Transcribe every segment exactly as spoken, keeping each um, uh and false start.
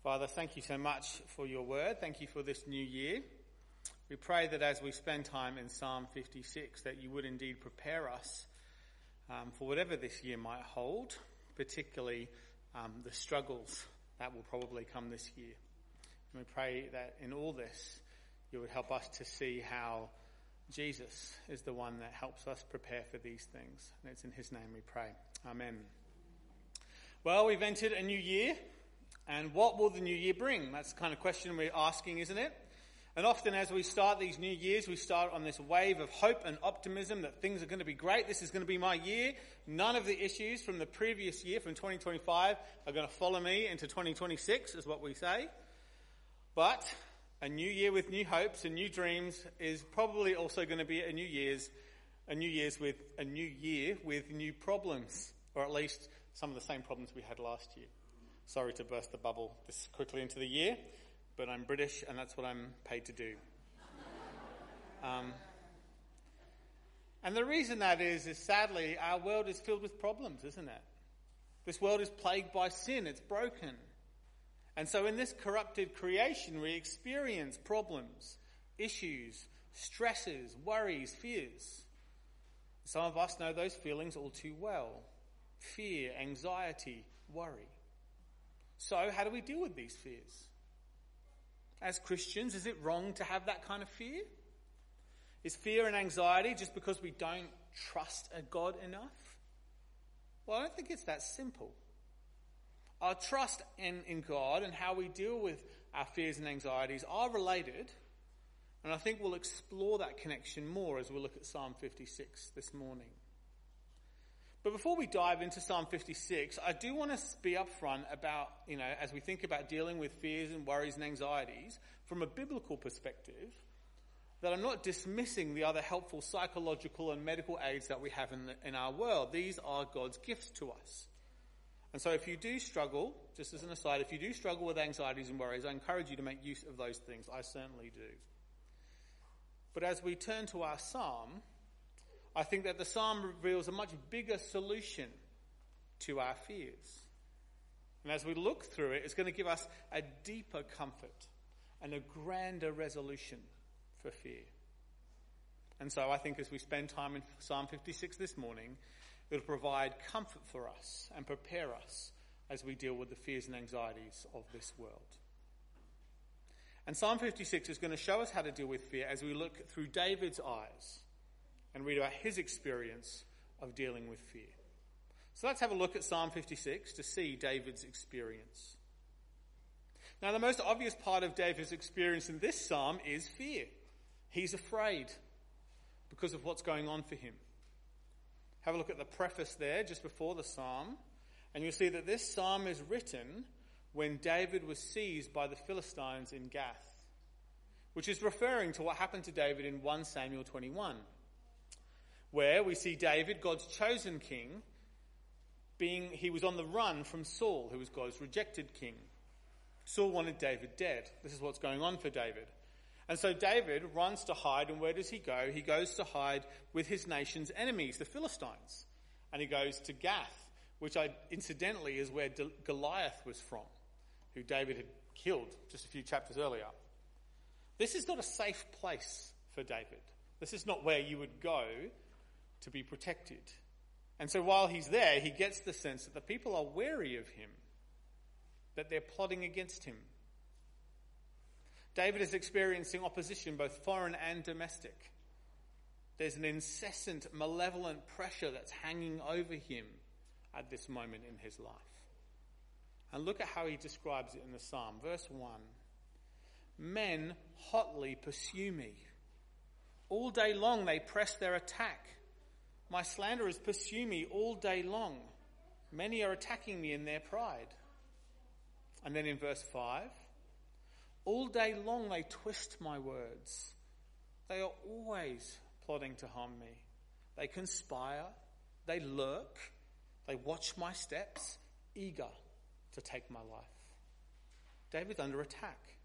Father, thank you so much for your word. Thank you for this new year. We pray that as we spend time in Psalm fifty-six, that you would indeed prepare us um, for whatever this year might hold, particularly um, the struggles that will probably come this year. And we pray that in all this, you would help us to see how Jesus is the one that helps us prepare for these things. And it's in his name we pray. Amen. Well, we've entered a new year. And what will the new year bring? That's the kind of question we're asking, isn't it? And often as we start these new years, we start on this wave of hope and optimism that things are going to be great. This is going to be my year. None of the issues from the previous year, from twenty twenty-five, are going to follow me into twenty twenty-six, is what we say. But a new year with new hopes and new dreams is probably also going to be a new year's, a new year's with a new year with new problems, or at least some of the same problems we had last year. Sorry to burst the bubble this quickly into the year, but I'm British and that's what I'm paid to do. Um, and the reason that is, is sadly, our world is filled with problems, isn't it? This world is plagued by sin. It's broken. And so in this corrupted creation, we experience problems, issues, stresses, worries, fears. Some of us know those feelings all too well. Fear, anxiety, worry. So how do we deal with these fears? As Christians, is it wrong to have that kind of fear? Is fear and anxiety just because we don't trust a God enough? Well, I don't think it's that simple. Our trust in, in God and how we deal with our fears and anxieties are related. And I think we'll explore that connection more as we look at Psalm fifty-six this morning. But before we dive into Psalm fifty-six, I do want to be upfront about, you know, as we think about dealing with fears and worries and anxieties from a biblical perspective, that I'm not dismissing the other helpful psychological and medical aids that we have in, the, in our world. These are God's gifts to us. And so if you do struggle, just as an aside, if you do struggle with anxieties and worries, I encourage you to make use of those things. I certainly do. But as we turn to our psalm, I think that the psalm reveals a much bigger solution to our fears. And as we look through it, it's going to give us a deeper comfort and a grander resolution for fear. And so I think as we spend time in Psalm fifty-six this morning, it'll provide comfort for us and prepare us as we deal with the fears and anxieties of this world. And Psalm fifty-six is going to show us how to deal with fear as we look through David's eyes and read about his experience of dealing with fear. So let's have a look at Psalm fifty-six to see David's experience. Now, the most obvious part of David's experience in this psalm is fear. He's afraid because of what's going on for him. Have a look at the preface there just before the psalm, and you'll see that this psalm is written when David was seized by the Philistines in Gath, which is referring to what happened to David in First Samuel twenty-one. Where we see David, God's chosen king, being he was on the run from Saul, who was God's rejected king. Saul wanted David dead. This is what's going on for David. And so David runs to hide, and where does he go? He goes to hide with his nation's enemies, the Philistines. And he goes to Gath, which I, incidentally is where Goliath was from, who David had killed just a few chapters earlier. This is not a safe place for David. This is not where you would go to be protected. And so while he's there, he gets the sense that the people are wary of him, that they're plotting against him. David is experiencing opposition, both foreign and domestic. There's an incessant, malevolent pressure that's hanging over him at this moment in his life. And look at how he describes it in the psalm. Verse one, "Men hotly pursue me. All day long they press their attack. My slanderers pursue me all day long. Many are attacking me in their pride." And then in verse five, "All day long they twist my words. They are always plotting to harm me. They conspire, they lurk, they watch my steps, eager to take my life." David's under attack.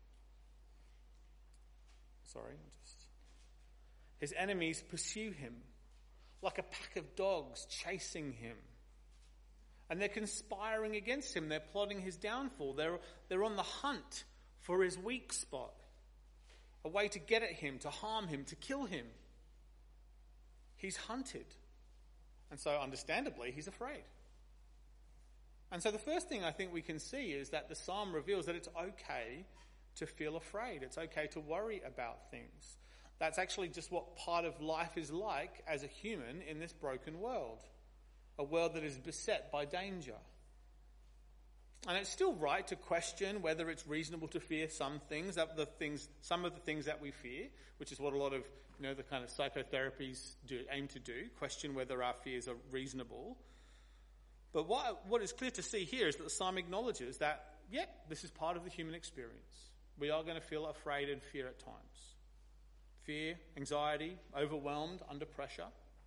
Sorry, just... His enemies pursue him like a pack of dogs chasing him. And they're conspiring against him. They're plotting his downfall. They're, they're on the hunt for his weak spot. A way to get at him, to harm him, to kill him. He's hunted. And so understandably, he's afraid. And so the first thing I think we can see is that the psalm reveals that it's okay to feel afraid. It's okay to worry about things. That's actually just what part of life is like as a human in this broken world. A world that is beset by danger. And it's still right to question whether it's reasonable to fear some things, that the things, some of the things that we fear, which is what a lot of, you know, the kind of psychotherapies do, aim to do, question whether our fears are reasonable. But what, what is clear to see here is that the psalm acknowledges that, yeah, this is part of the human experience. We are going to feel afraid and fear at times. Fear, anxiety, overwhelmed, under pressure.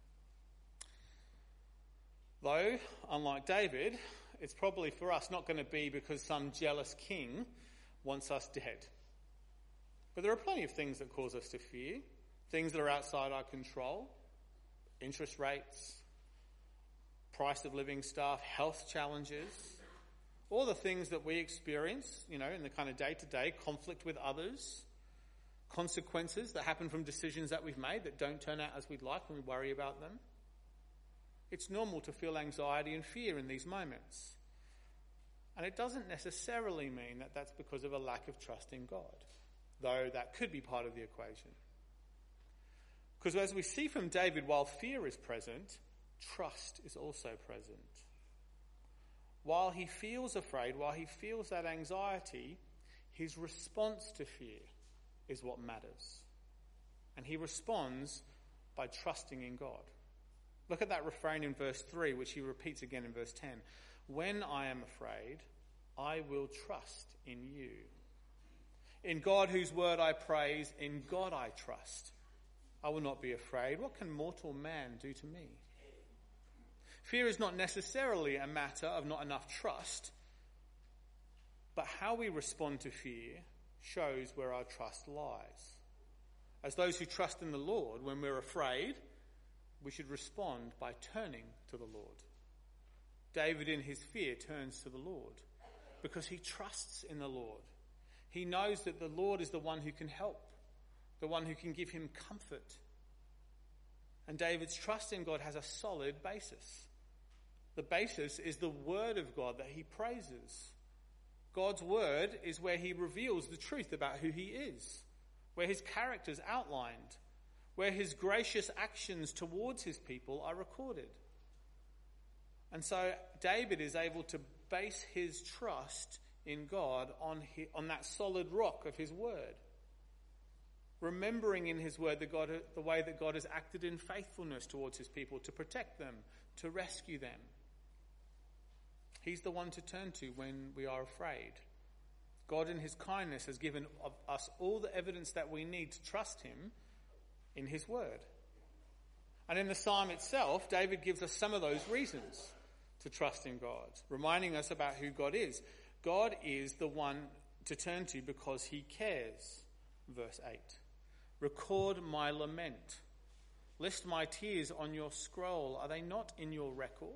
Though, unlike David, it's probably for us not going to be because some jealous king wants us dead. But there are plenty of things that cause us to fear, things that are outside our control, interest rates, price of living stuff, health challenges, all the things that we experience, you know, in the kind of day-to-day, conflict with others, consequences that happen from decisions that we've made that don't turn out as we'd like and we worry about them. It's normal to feel anxiety and fear in these moments. And it doesn't necessarily mean that that's because of a lack of trust in God, though that could be part of the equation. Because as we see from David, while fear is present, trust is also present. While he feels afraid, while he feels that anxiety, his response to fear is what matters. And he responds by trusting in God. Look at that refrain in verse three, which he repeats again in verse ten. When I am afraid, I will trust in you. In God whose word I praise, in God I trust. I will not be afraid. What can mortal man do to me? Fear is not necessarily a matter of not enough trust, but how we respond to fear shows where our trust lies. As those who trust in the Lord, when we're afraid, we should respond by turning to the Lord. David in his fear turns to the Lord because he trusts in the Lord. He knows that the Lord is the one who can help, the one who can give him comfort. And David's trust in God has a solid basis. The basis is the word of God that he praises. God's word is where he reveals the truth about who he is, where his character is outlined, where his gracious actions towards his people are recorded. And so David is able to base his trust in God on, his, on that solid rock of his word, remembering in his word the, God, the way that God has acted in faithfulness towards his people to protect them, to rescue them. He's the one to turn to when we are afraid. God in his kindness has given us all the evidence that we need to trust him in his word. And in the psalm itself, David gives us some of those reasons to trust in God, reminding us about who God is. God is the one to turn to because he cares. Verse eight. Record my lament. List my tears on your scroll. Are they not in your record?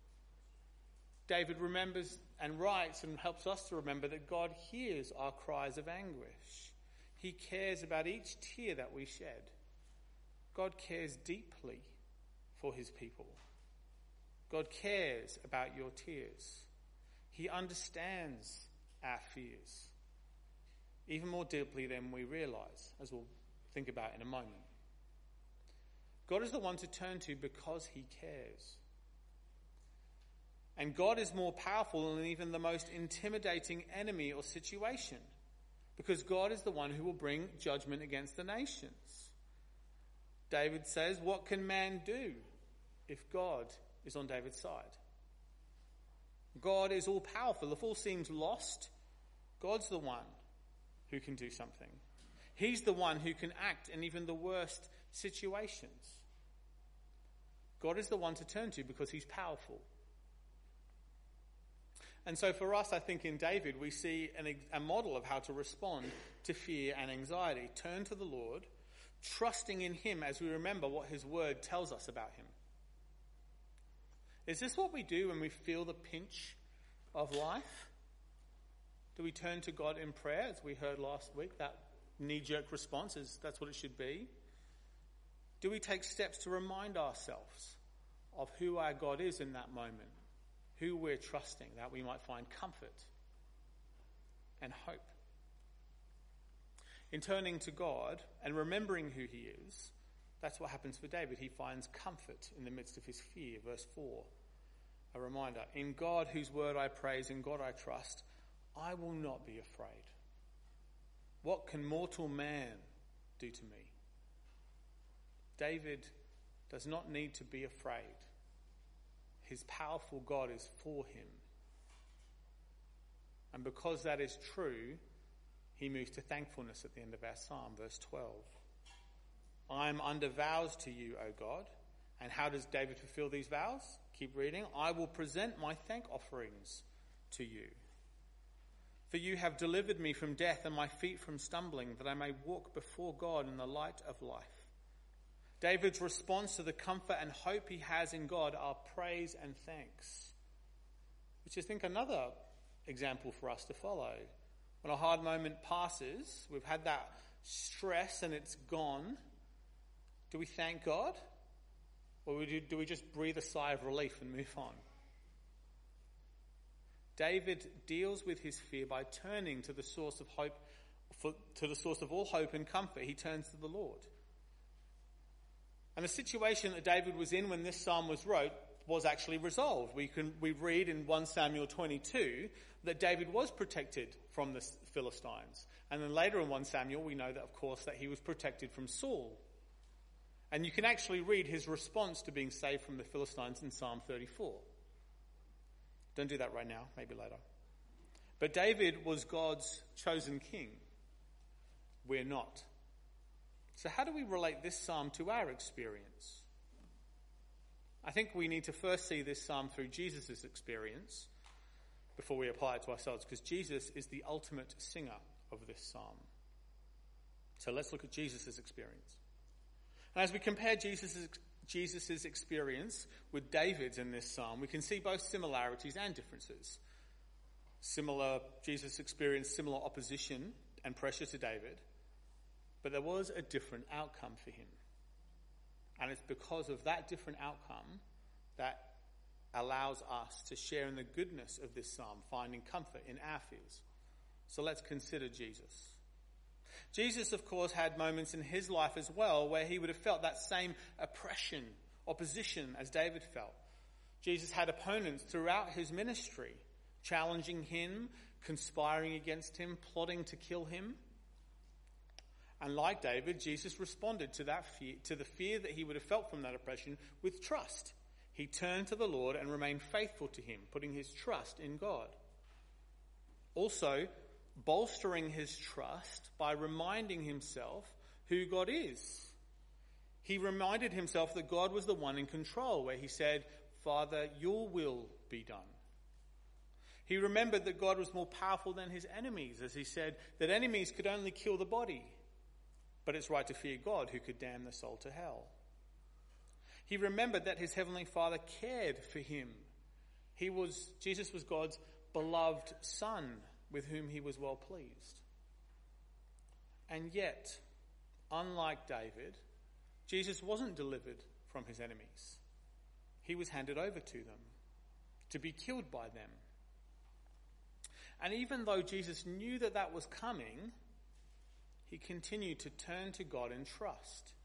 David remembers and writes and helps us to remember that God hears our cries of anguish. He cares about each tear that we shed. God cares deeply for his people. God cares about your tears. He understands our fears, even more deeply than we realise, as we'll think about in a moment. God is the one to turn to because he cares. And God is more powerful than even the most intimidating enemy or situation, because God is the one who will bring judgment against the nations. David says, what can man do if God is on David's side? God is all powerful. If all seems lost, God's the one who can do something. He's the one who can act in even the worst situations. God is the one to turn to because he's powerful. And so for us, I think in David, we see an, a model of how to respond to fear and anxiety. Turn to the Lord, trusting in him as we remember what his word tells us about him. Is this what we do when we feel the pinch of life? Do we turn to God in prayer, as we heard last week? That knee-jerk response is that's what it should be. Do we take steps to remind ourselves of who our God is in that moment, who we're trusting, that we might find comfort and hope? In turning to God and remembering who he is, that's what happens for David. He finds comfort in the midst of his fear. Verse four, a reminder, in God whose word I praise, in God I trust, I will not be afraid. What can mortal man do to me? David does not need to be afraid. His powerful God is for him. And because that is true, he moves to thankfulness at the end of our psalm, verse twelve. I am under vows to you, O God. And how does David fulfill these vows? Keep reading. I will present my thank offerings to you. For you have delivered me from death and my feet from stumbling, that I may walk before God in the light of life. David's response to the comfort and hope he has in God are praise and thanks, which is, I think, another example for us to follow. When a hard moment passes, we've had that stress and it's gone, do we thank God? Or do we just breathe a sigh of relief and move on? David deals with his fear by turning to the source of hope, for, to the source of all hope and comfort. He turns to the Lord. And the situation that David was in when this psalm was wrote was actually resolved. We can we read in First Samuel twenty-two that David was protected from the Philistines. And then later in First Samuel we know that, of course, that he was protected from Saul. And you can actually read his response to being saved from the Philistines in Psalm thirty-four. Don't do that right now, maybe later. But David was God's chosen king. We're not. So how do we relate this psalm to our experience? I think we need to first see this psalm through Jesus' experience before we apply it to ourselves, because Jesus is the ultimate singer of this psalm. So let's look at Jesus' experience. And as we compare Jesus' Jesus' experience with David's in this psalm, we can see both similarities and differences. Similar, Jesus experienced similar opposition and pressure to David, but there was a different outcome for him. And it's because of that different outcome that allows us to share in the goodness of this psalm, finding comfort in our fears. So let's consider Jesus. Jesus, of course, had moments in his life as well where he would have felt that same oppression, opposition as David felt. Jesus had opponents throughout his ministry, challenging him, conspiring against him, plotting to kill him. And like David, Jesus responded to that fear, to the fear that he would have felt from that oppression with trust. He turned to the Lord and remained faithful to him, putting his trust in God. Also, bolstering his trust by reminding himself who God is. He reminded himself that God was the one in control, where he said, Father, your will be done. He remembered that God was more powerful than his enemies, as he said that enemies could only kill the body, but it's right to fear God who could damn the soul to hell. He remembered that his heavenly Father cared for him. He was, Jesus was God's beloved Son, with whom he was well pleased. And yet, unlike David, Jesus wasn't delivered from his enemies. He was handed over to them, to be killed by them. And even though Jesus knew that that was coming, he continued to turn to God in trust.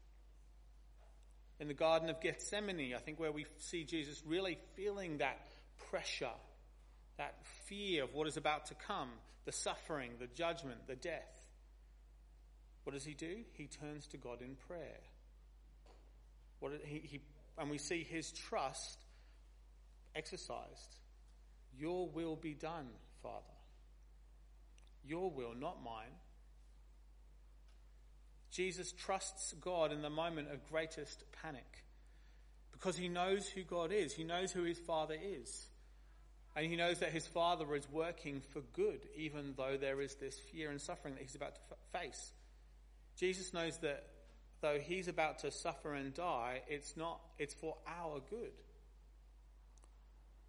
In the Garden of Gethsemane, I think, where we see Jesus really feeling that pressure, that fear of what is about to come, the suffering, the judgment, the death. What does he do? He turns to God in prayer. What he, he, and we see his trust exercised. Your will be done, Father. Your will, not mine. Jesus trusts God in the moment of greatest panic because he knows who God is. He knows who his Father is. And he knows that his Father is working for good, even though there is this fear and suffering that he's about to f- face. Jesus knows that though he's about to suffer and die, it's not, it's for our good.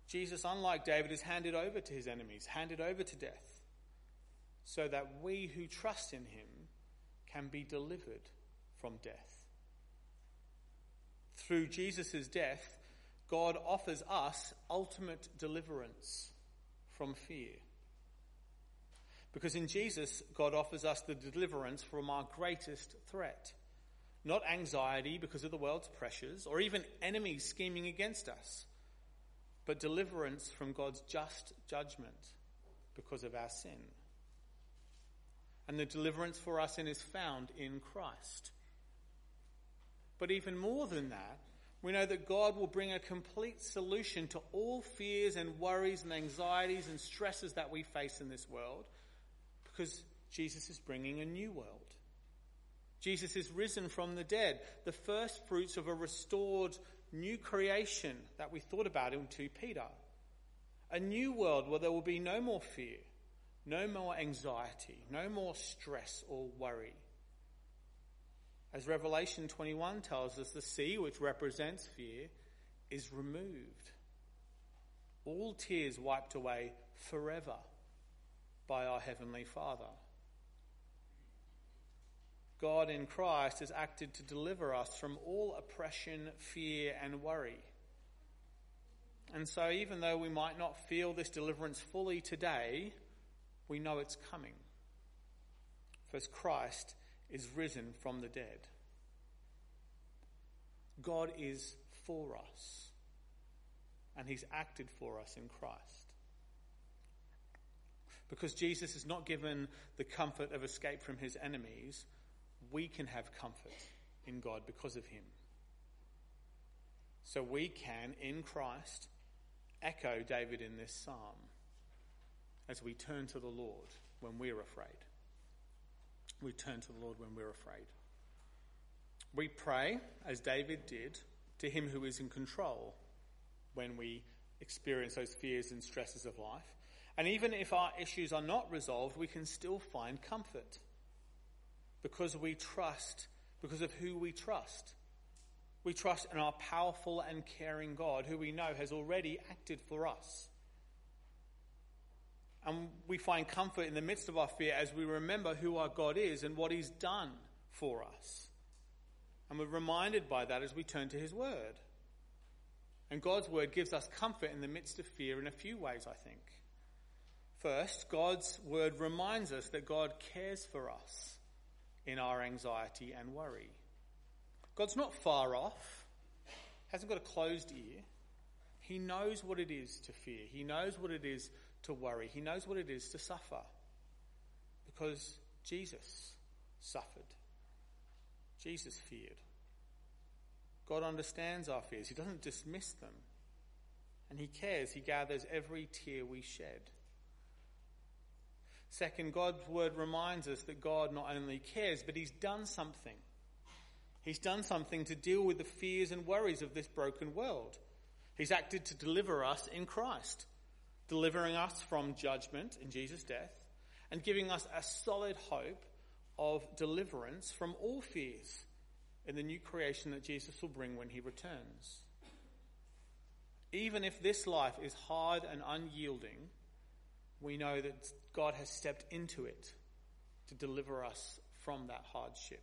Jesus, unlike David, is handed over to his enemies, handed over to death, so that we who trust in him can be delivered from death. Through Jesus' death, God offers us ultimate deliverance from fear. Because in Jesus, God offers us the deliverance from our greatest threat. Not anxiety because of the world's pressures, or even enemies scheming against us, but deliverance from God's just judgment because of our sin. And the deliverance for our sin is found in Christ. But even more than that, we know that God will bring a complete solution to all fears and worries and anxieties and stresses that we face in this world, because Jesus is bringing a new world. Jesus is risen from the dead, the first fruits of a restored new creation that we thought about in Second Peter. A new world where there will be no more fear, no more anxiety, no more stress or worry. As Revelation twenty-one tells us, the sea, which represents fear, is removed. All tears wiped away forever by our Heavenly Father. God in Christ has acted to deliver us from all oppression, fear, and worry. And so even though we might not feel this deliverance fully today, we know it's coming. For Christ is risen from the dead. God is for us, and he's acted for us in Christ. Because Jesus is not given the comfort of escape from his enemies, we can have comfort in God because of him. So we can, in Christ, echo David in this psalm as we turn to the Lord when we're afraid. We turn to the Lord when we're afraid. We pray, as David did, to him who is in control when we experience those fears and stresses of life. And even if our issues are not resolved, we can still find comfort because we trust, because of who we trust. We trust in our powerful and caring God, who we know has already acted for us. And we find comfort in the midst of our fear as we remember who our God is and what he's done for us. And we're reminded by that as we turn to his word. And God's word gives us comfort in the midst of fear in a few ways, I think. First, God's word reminds us that God cares for us in our anxiety and worry. God's not far off, hasn't got a closed ear. He knows what it is to fear. He knows what it is to worry. He knows what it is to suffer. Because Jesus suffered. Jesus feared. God understands our fears. He doesn't dismiss them. And he cares. He gathers every tear we shed. Second, God's word reminds us that God not only cares, but he's done something. He's done something to deal with the fears and worries of this broken world. He's acted to deliver us in Christ, delivering us from judgment in Jesus' death, and giving us a solid hope of deliverance from all fears in the new creation that Jesus will bring when he returns. Even if this life is hard and unyielding, we know that God has stepped into it to deliver us from that hardship.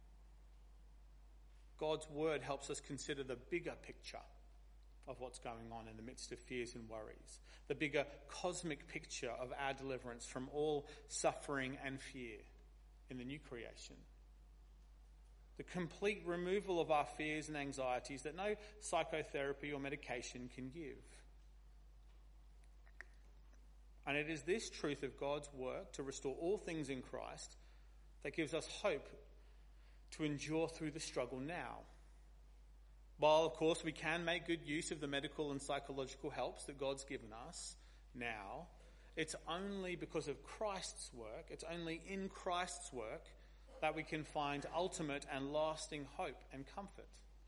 God's word helps us consider the bigger picture of what's going on in the midst of fears and worries, the bigger cosmic picture of our deliverance from all suffering and fear in the new creation. The complete removal of our fears and anxieties that no psychotherapy or medication can give. And it is this truth of God's work to restore all things in Christ that gives us hope to endure through the struggle now. While, of course, we can make good use of the medical and psychological helps that God's given us now, it's only because of Christ's work, it's only in Christ's work that we can find ultimate and lasting hope and comfort.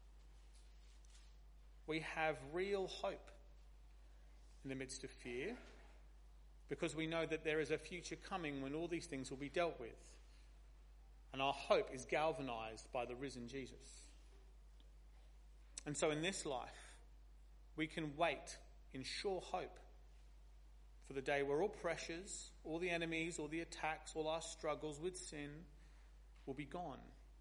We have real hope in the midst of fear, because we know that there is a future coming when all these things will be dealt with. And our hope is galvanized by the risen Jesus. And so in this life, we can wait in sure hope for the day where all pressures, all the enemies, all the attacks, all our struggles with sin will be gone.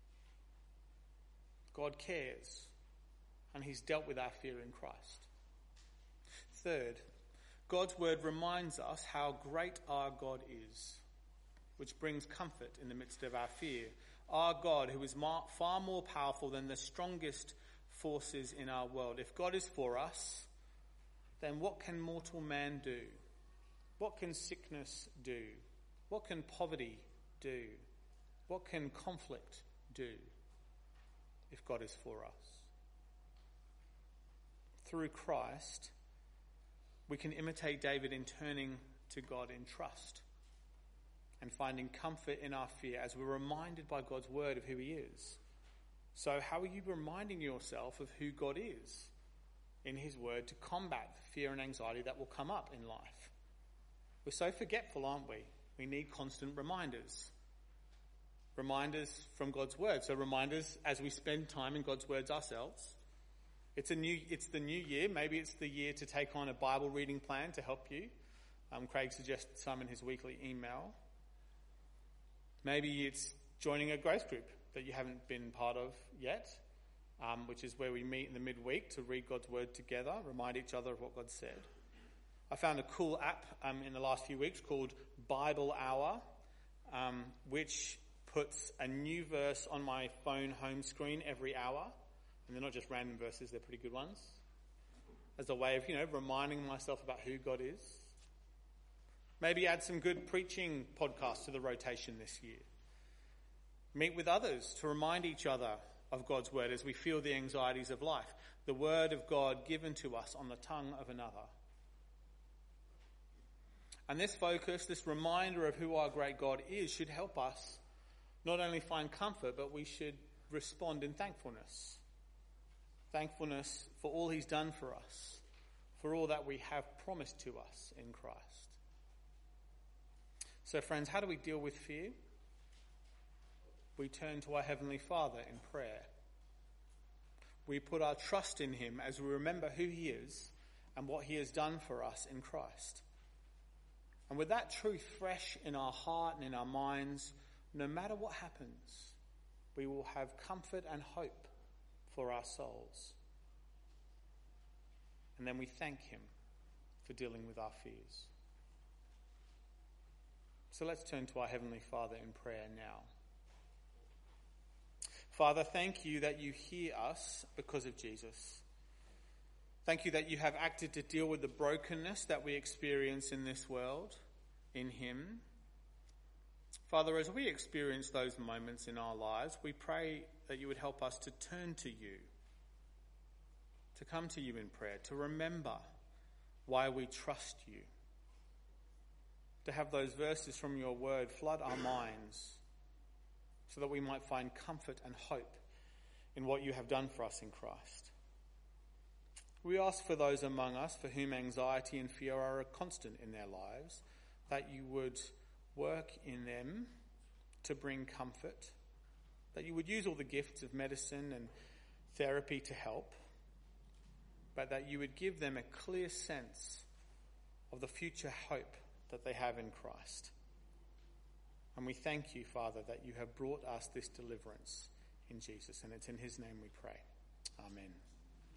God cares, and he's dealt with our fear in Christ. Third, God's word reminds us how great our God is, which brings comfort in the midst of our fear. Our God, who is mar- far more powerful than the strongest forces in our world. If God is for us, then what can mortal man do? What can sickness do? What can poverty do? What can conflict do if God is for us? Through Christ, we can imitate David in turning to God in trust and finding comfort in our fear as we're reminded by God's word of who he is. So how are you reminding yourself of who God is in his word to combat the fear and anxiety that will come up in life? We're so forgetful, aren't we? We need constant reminders. Reminders from God's word. So reminders as we spend time in God's words ourselves. It's a new, it's the new year. Maybe it's the year to take on a Bible reading plan to help you. Um, Craig suggested some in his weekly email. Maybe it's joining a growth group that you haven't been part of yet, um, which is where we meet in the midweek to read God's word together, remind each other of what God said. I found a cool app um, in the last few weeks called Bible Hour, um, which puts a new verse on my phone home screen every hour. And they're not just random verses, they're pretty good ones. As a way of, you know, reminding myself about who God is. Maybe add some good preaching podcasts to the rotation this year. Meet with others to remind each other of God's word as we feel the anxieties of life. The word of God given to us on the tongue of another. And this focus, this reminder of who our great God is, should help us not only find comfort, but we should respond in thankfulness. Thankfulness for all he's done for us, for all that we have promised to us in Christ. So friends, how do we deal with fear? We turn to our Heavenly Father in prayer. We put our trust in him as we remember who he is and what he has done for us in Christ. And with that truth fresh in our heart and in our minds, no matter what happens, we will have comfort and hope for our souls. And then we thank him for dealing with our fears. So let's turn to our Heavenly Father in prayer now. Father, thank you that you hear us because of Jesus. Thank you that you have acted to deal with the brokenness that we experience in this world, in him. Father, as we experience those moments in our lives, we pray that you would help us to turn to you, to come to you in prayer, to remember why we trust you, to have those verses from your word flood our minds so that we might find comfort and hope in what you have done for us in Christ. We ask for those among us for whom anxiety and fear are a constant in their lives, that you would work in them to bring comfort, that you would use all the gifts of medicine and therapy to help, but that you would give them a clear sense of the future hope that they have in Christ. And we thank you, Father, that you have brought us this deliverance in Jesus, and it's in his name we pray. Amen.